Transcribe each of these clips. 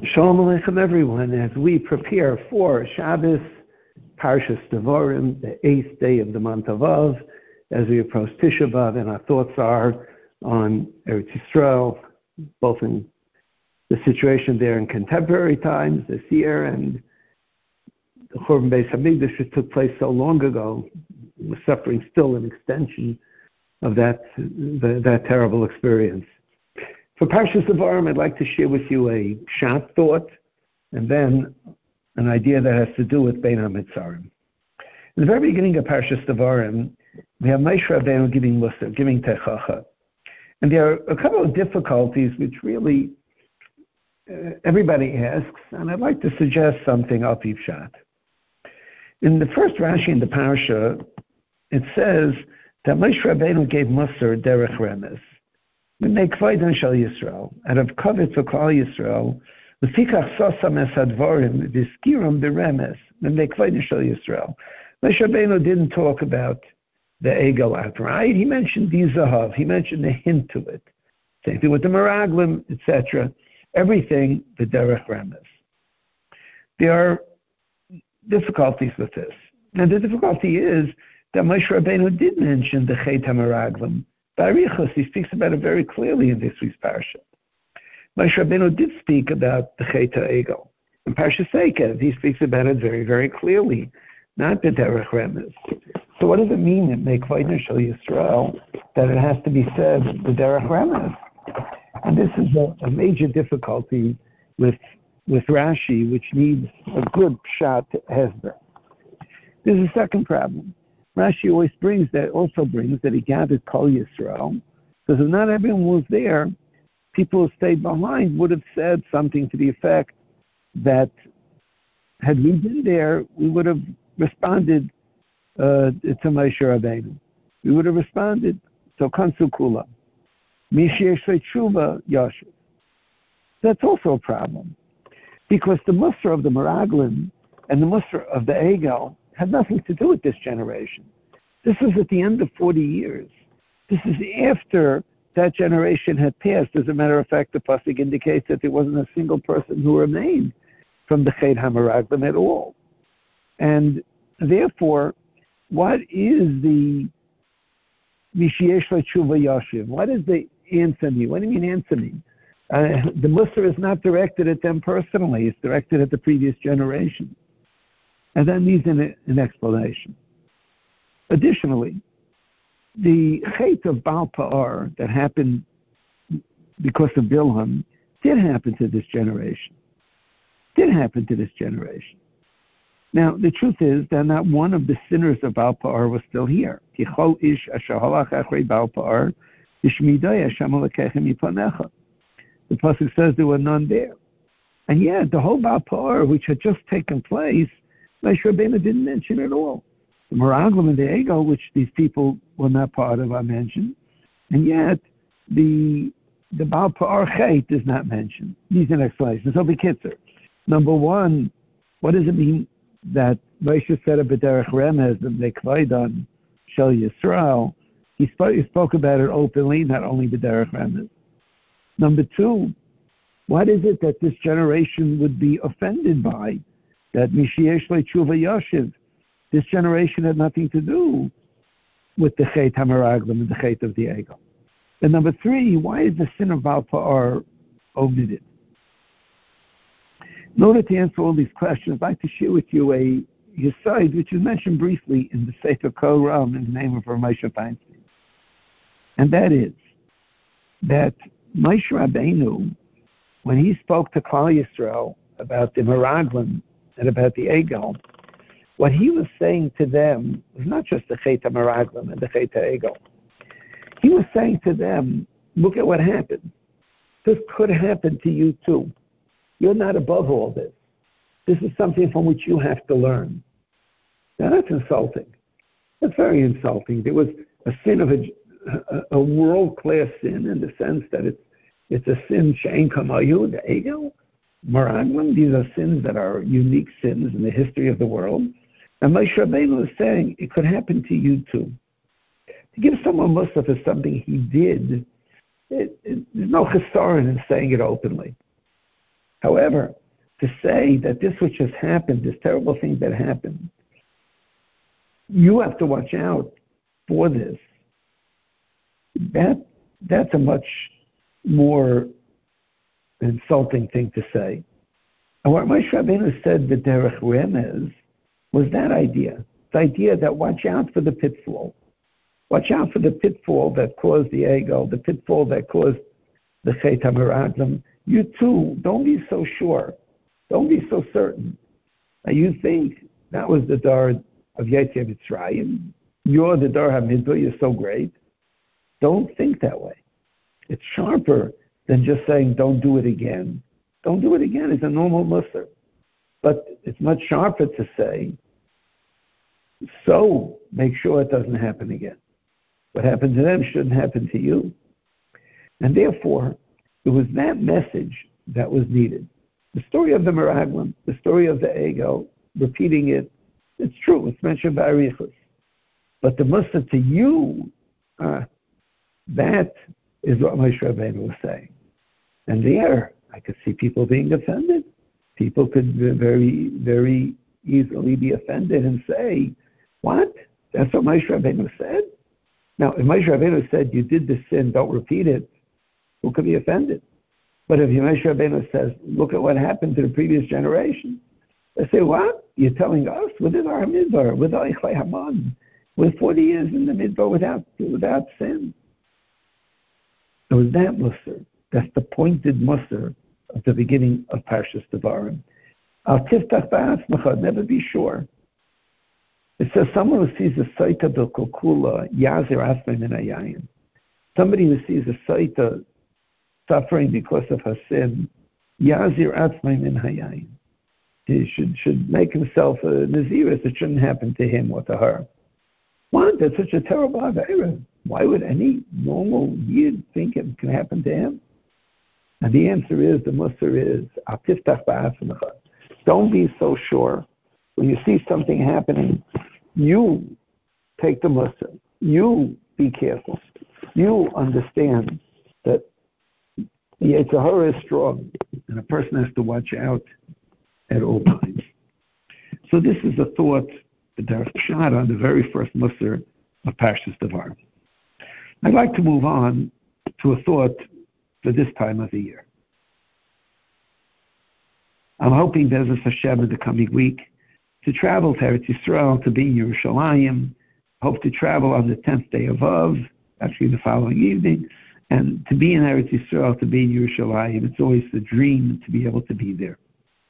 Shalom Aleichem, everyone. As we prepare for Shabbos, Parshas Devarim, the 8th day of the month of Av, as we approach Tisha B'Av, and our thoughts are on Eretz Yisrael, both in the situation there in contemporary times this year and the Churban Beis Hamikdash, which took place so long ago. We're suffering still an extension of that terrible experience. For Parshas Devarim, I'd like to share with you a short thought and then an idea that has to do with Bein HaMitzarim. In the very beginning of Parshas Devarim, we have Moshe Rabbeinu giving Musar, giving Techacha. And there are a couple of difficulties which really everybody asks, and I'd like to suggest something al pi pshat. In the first Rashi in the Parsha, it says that Moshe Rabbeinu gave Musar derech remes. Mikvaydan shel Yisrael, out of kavod for Klal Yisrael, lefikach sasam es hadvarim v'skiram b'remes, mikvaydan shel Yisrael. Moshe Rabbeinu didn't talk about the egel outright. He mentioned the zahav. He mentioned a hint to it. Same thing with the meraglim, etc. Everything the derech remes. There are difficulties with this, and the difficulty is that Moshe Rabbeinu did mention the chet hameraglim. Barichos, he speaks about it very clearly in this week's parsha. Moshe Rabbeinu did speak about the Chet HaEgel. In Parsha Sekev, he speaks about it very, very clearly, not the Derech Remes. So what does it mean in Mikvaydan Shel Yisrael that it has to be said the Derech Remes? And this is a major difficulty with Rashi, which needs a good shot hesber. There's a second problem. Rashi also brings that he gathered Kol Yisrael, because if not everyone was there, people who stayed behind would have said something to the effect that had we been there, we would have responded to Moshe Rabbeinu. We would have responded, so Kansu Kula. Mishesh Tshuva Yashiv. That's also a problem, because the Musar of the Meraglim and the Musar of the Egel had nothing to do with this generation. This was at the end of 40 years. This is after that generation had passed. As a matter of fact, the pasuk indicates that there wasn't a single person who remained from the Chet HaMeraglim at all. And therefore, what is the Mishesh Tshuva Yashiv? What does the answer mean? What do you mean answer mean? The Musar is not directed at them personally. It's directed at the previous generation. And that needs an explanation. Additionally, the Chet of Baal Pa'ar that happened because of Bilham did happen to this generation. Now, the truth is that not one of the sinners of Baal Pa'ar was still here. The pasuk says there were none there. And yet, the whole Baal Pa'ar, which had just taken place, Moshe Rabbeinu didn't mention at all. The Meraglim and the Egel, which these people were not part of, are mentioned, and yet the Baal Pa'ar Chet is not mentioned. These are explanations. So, B'kitzer, number one, what does it mean that Moshe said a B'derech Remez, the Mikvaydan Shel Yisrael? He spoke about it openly, not only B'derech Remez. Number two, what is it that this generation would be offended by? That Mishesh Tshuva Yashiv, this generation had nothing to do with the Chet HaMeraglim and the Chet of the Egel. And number three, why is the sin of Baal Pa'ar omitted? In order to answer all these questions, I'd like to share with you a Yesod, which is mentioned briefly in the Sefer Kol Ram in the name of Rav Moshe Feinstein. And that is that Moshe Rabbeinu, when he spoke to Klal Yisrael about the Meraglim and about the Egel, what he was saying to them was not just the Chet HaMeraglim and the Chet HaEgel. He was saying to them, look at what happened. This could happen to you too. You're not above all this. This is something from which you have to learn. Now that's insulting. That's very insulting. There was a sin of a world-class sin in the sense that it's a sin she'ein kamayu, the Egel, Meraglim. These are sins that are unique sins in the history of the world. And Moshe Rabbeinu is saying it could happen to you too. To give someone Musaf for something he did, there's no chesaron in saying it openly. However, to say that this which has happened, this terrible thing that happened, you have to watch out for this. That's a much more insulting thing to say. And what Moshe Rabbeinu said, the Derech Remez, was that idea. The idea that watch out for the pitfall. Watch out for the pitfall that caused the ego, the pitfall that caused the Chet HaMeraglim. You too, don't be so sure. Don't be so certain. Now you think that was the Dar of Yetziat Mitzrayim. You're the Dar HaMidbar, you're so great. Don't think that way. It's sharper than just saying, don't do it again. Don't do it again. It's a normal mussar. But it's much sharper to say, so make sure it doesn't happen again. What happened to them shouldn't happen to you. And therefore, it was that message that was needed. The story of the Meraglim, the story of the ego, repeating it, it's true. It's mentioned by Arichus. But the mussar to you, that is what Moshe Rabbeinu was saying. And there, I could see people being offended. People could very, very easily be offended and say, what? That's what Moshe Rabbeinu said? Now, if Moshe Rabbeinu said, you did this sin, don't repeat it, who could be offended? But if Moshe Rabbeinu says, look at what happened to the previous generation, they say, what? You're telling us? Within our midbar, with Eichlei Haman, with 40 years in the midbar without sin. It was that mussar. That's the pointed mussar of the beginning of Parshas Devarim. Al tiftach ba'atzmacha, never be sure. It says someone who sees a saita b'kokula yazir asmei min hayayin. Somebody who sees a saita suffering because of her sin, yazir asmei min hayayin. He should make himself a naziris. It shouldn't happen to him or to her. Why? That's such a terrible avera. Why would any normal yid think it can happen to him? And the answer is, the mussar is, Atiftach ba'atzmacha. Don't be so sure. When you see something happening, you take the mussar. You be careful. You understand that the Yetzer Hara is strong, and a person has to watch out at all times. So this is a thought, the Derech Pshat on the very first mussar of Parshas Devarim. I'd like to move on to a thought for this time of the year. I'm hoping Be'ezus Hashem in the coming week to travel to Eretz Yisrael, to be in Yerushalayim. Hope to travel on the 10th day of Av, actually the following evening, and to be in Eretz Yisrael, to be in Yerushalayim. It's always the dream to be able to be there.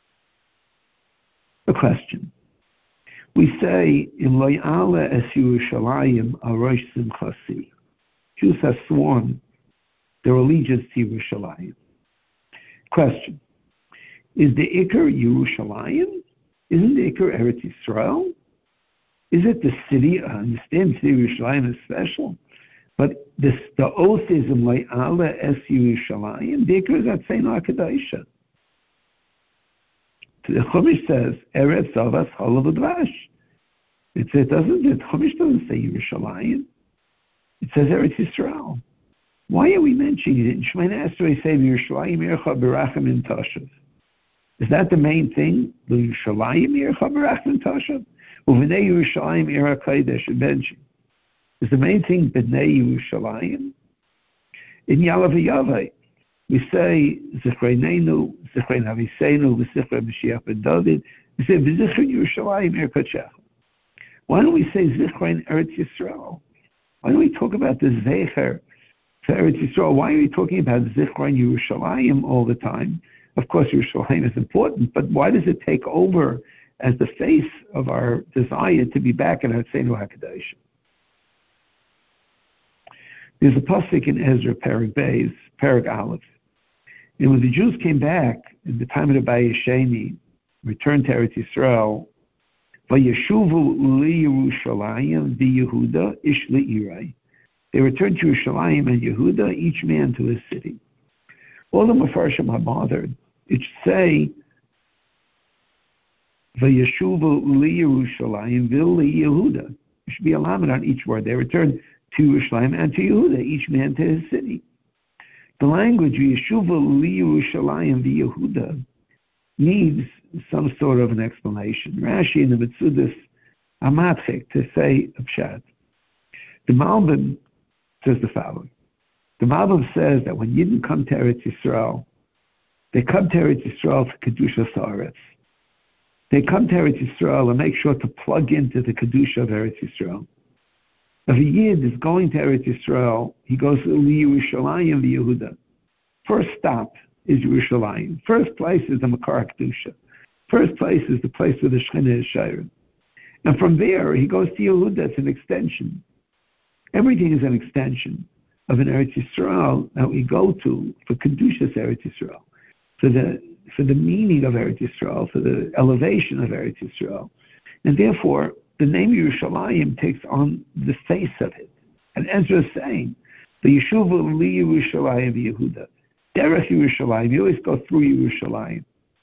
A question. We say, in Lo Ya'ala es Yerushalayim arosh simchasi. Jews have sworn their allegiance to Yerushalayim. Question. Is the Iker Yerushalayim? Isn't the Iker Eretz Yisrael? Is it the city? I understand the city of Yerushalayim is special. But the oath is in Le'ala es Yerushalayim. The Iker is at Seina HaKadoshah. The Chumash says, Eretz Avas Chalav Udvash. It doesn't. The Chumash doesn't say Yerushalayim. It says Eretz Yisrael. Why are we mentioning it? In Shemona Esrei say Yerushalayim Yercha Berachim in Tashav. Is that the main thing? Yerushalayim Yercha Berachim Tashav? U'v'nei Yerushalayim Yer HaKodesh Benji. Is the main thing B'nei Yerushalayim? In Yalav Yavai, we say Zichreinenu, Zichrein Haviseinu, V'Zichrei Mashiach Ben David. We say V'Zichrein Yerushalayim Yer Kachach. Why don't we say Zichrein Eretz Yisrael? Why don't we talk about the Zecher to Eretz Yisrael? Why are we talking about Zichrein Yerushalayim all the time? Of course, Yerushalayim is important, but why does it take over as the face of our desire to be back in Hatzeinu HaKadosh? There's a pasuk in Ezra, Perek Beis, Perek Aleph. And when the Jews came back in the time of the Bayis Sheni, returned to Eretz Yisrael, Vayeshuvu liYerushalayim v'Yehuda ish li'irai. They returned to Yerushalayim and Yehuda, each man to his city. All the Mefarshim are bothered. It should say, Vayeshuvu liYerushalayim v'Yehuda. There should be a lamed on each word. They returned to Yerushalayim and to Yehuda, each man to his city. The language Vayeshuvu liYerushalayim v'Yehuda needs some sort of an explanation. Rashi in the Metzudas Amatchik to say a pshat. The Malbim says the following. The Malbim says that when Yidden come to Eretz Yisrael, they come to Eretz Yisrael for Kedushas Haaretz. They come to Eretz Yisrael and make sure to plug into the Kedusha of Eretz Yisrael. If a Yid is going to Eretz Yisrael, he goes to Yerushalayim v'Yehuda. First stop is Yerushalayim. First place is the Makar Kedusha. First place is the place where the Shekhinah is Shayra. And from there, he goes to Yehuda. It's an extension. Everything is an extension of an Eretz Yisrael that we go to for Kedushas Eretz Yisrael, for the meaning of Eretz Yisrael, for the elevation of Eretz Yisrael. And therefore, the name Yerushalayim takes on the face of it. And Ezra is saying, the Yeshuva li Yerushalayim Yehuda. Derech Yerushalayim, you always go through Yerushalayim.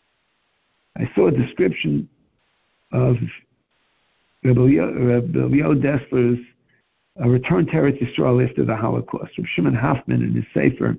I saw a description of Rabbi Yoel Dessler's return to Eretz Yisrael after the Holocaust. Rabbi Shimon Hoffman in his Sefer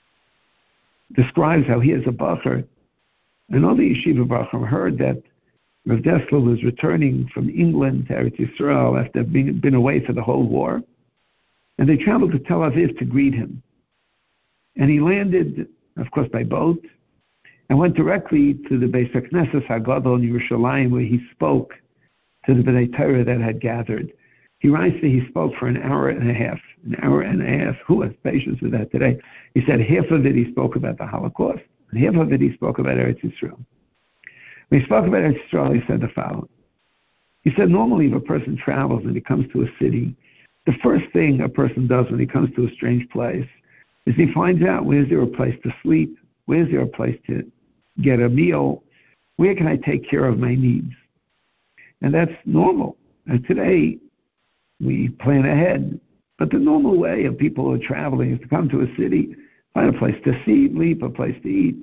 describes how he as a Bacher, and all the Yeshiva Bachar heard that Rav Dessler was returning from England to Eretz Yisrael after having been away for the whole war. And they traveled to Tel Aviv to greet him. And he landed, of course, by boat, and went directly to the Beis HaKnesses HaGadol in Yerushalayim, where he spoke to the B'nai Torah that had gathered. He writes that he spoke for an hour and a half. An hour and a half. Who has patience with that today? He said half of it he spoke about the Holocaust, and half of it he spoke about Eretz Yisrael. When he spoke about Eretz Yisrael, he said the following. He said, normally if a person travels and he comes to a city, the first thing a person does when he comes to a strange place is he finds out, where's there a place to sleep? Where's there a place to get a meal? Where can I take care of my needs? And that's normal. And today, we plan ahead. But the normal way of people who are traveling is to come to a city, find a place to sleep, a place to eat.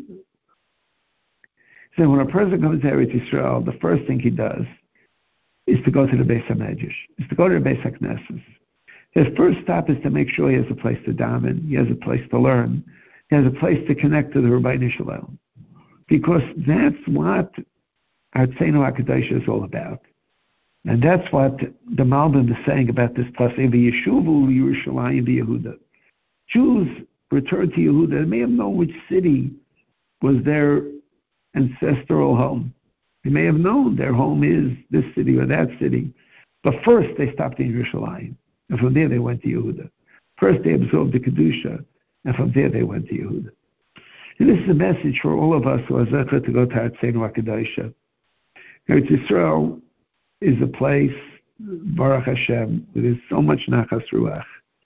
So when a person comes to Eretz Yisrael, the first thing he does is to go to the Beis HaMedrash, is to go to the Beis HaKnesses. His first stop is to make sure he has a place to daven, he has a place to learn, he has a place to connect to the Rabbeinu Shalom. Because that's what our Tzenu HaKadosh is all about. And that's what the Malbim is saying about this place. Yeshuvu Yerushalayim Yehuda. Jews return to Yehuda. They may have known which city was their ancestral home. They may have known their home is this city or that city. But first they stopped in Yerushalayim. And from there they went to Yehuda. First they absorbed the Kedusha. And from there they went to Yehuda. And this is a message for all of us who are zecher to go to Tzenu HaKadosh. Eretz Yisrael is a place, Baruch Hashem, where there's so much nachas ruach.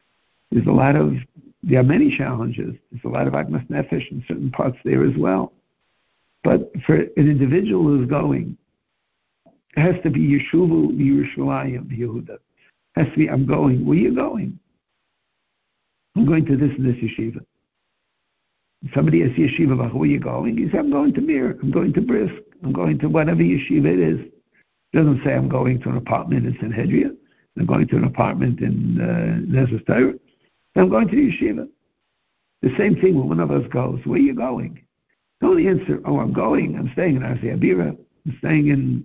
There are many challenges. There's a lot of agmas nefesh in certain parts there as well. But for an individual who's going, it has to be Yeshuvu Yerushalayim Yehuda. It has to be, I'm going. Where are you going? I'm going to this and this yeshiva. Somebody asks yeshiva, where are you going? He says, I'm going to Mir. I'm going to Brisk. I'm going to whatever yeshiva it is. It doesn't say I'm going to an apartment in Sanhedria. I'm going to an apartment in Nezes Torah. I'm going to the yeshiva. The same thing when one of us goes. Where are you going? Don't answer, I'm going. I'm staying in Arzi Abira. I'm staying in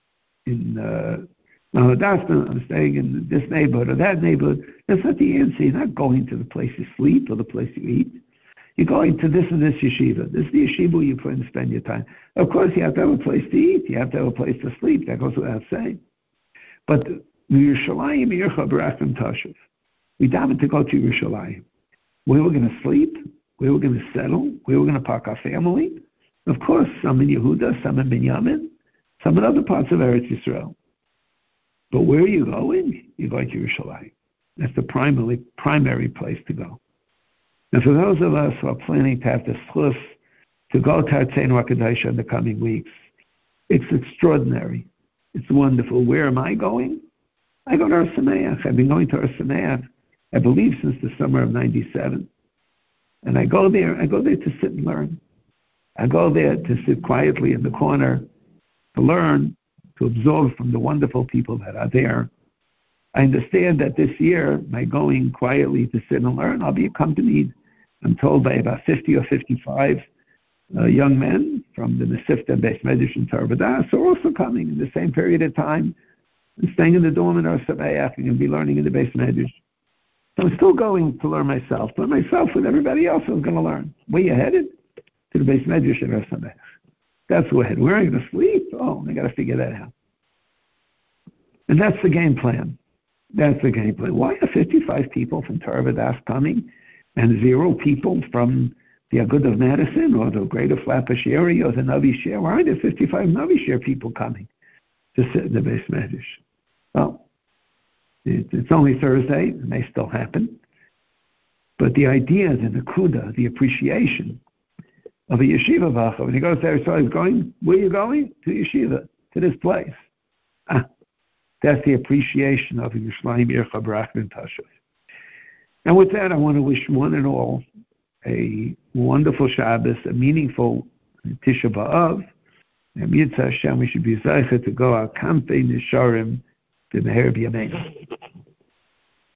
Maladasna. I'm staying in this neighborhood or that neighborhood. That's not the answer. You're not going to the place you sleep or the place you eat. You're going to this and this yeshiva. This is the yeshiva where you plan to spend your time. Of course, you have to have a place to eat. You have to have a place to sleep. That goes without saying. But Yerushalayim Yircha B'Rachim Tashuv. We daven to go to Yerushalayim. Where we're going to sleep, where we're going to settle, where we're going to park our family. Of course, some in Yehuda, some in Binyamin, some in other parts of Eretz Yisrael. But where are you going? You're going to Yerushalayim. That's the primary place to go. And for those of us who are planning to have the schus to go to Tzenu HaKadosh in the coming weeks, it's extraordinary. It's wonderful. Where am I going? I go to Har Sameach. I've been going to Har Sameach, I believe, since the summer of 97. And I go there to sit and learn. I go there to sit quietly in the corner, to learn, to absorb from the wonderful people that are there. I understand that this year, by going quietly to sit and learn, I'll be accompanied, I'm told, by about 50 or 55 young men from the Mesivta Beis Medrash in Torah B'das are also coming in the same period of time and staying in the dorm in Ohr Somayach and be learning in the Beis Medrash. So I'm still going to learn myself with everybody else who's going to learn. Where you headed? To the Beis Medrash in Ohr Somayach. That's where we're headed. Where are you going to sleep? Oh, I got to figure that out. And that's the game plan. That's the game plan. Why are 55 people from Torah B'das coming and 0 people from the Agud of Madison or the Greater Flatbush area or the Navi Share? Why are there 55 Navi Share people coming to sit in the Beis Medrash? Well, it's only Thursday. It may still happen. But the idea, the nakuda, the appreciation of a yeshiva vacha, when he goes there, so he's going, where are you going? To yeshiva, to this place. That's the appreciation of Yerushalayim Ircha Barach and Tashuv. And with that, I want to wish one and all a wonderful Shabbos, a meaningful Tisha B'Av. And Yitzhak Hashem, we should be zeicher to go our campaign Nisharim b'meher b'yameinu.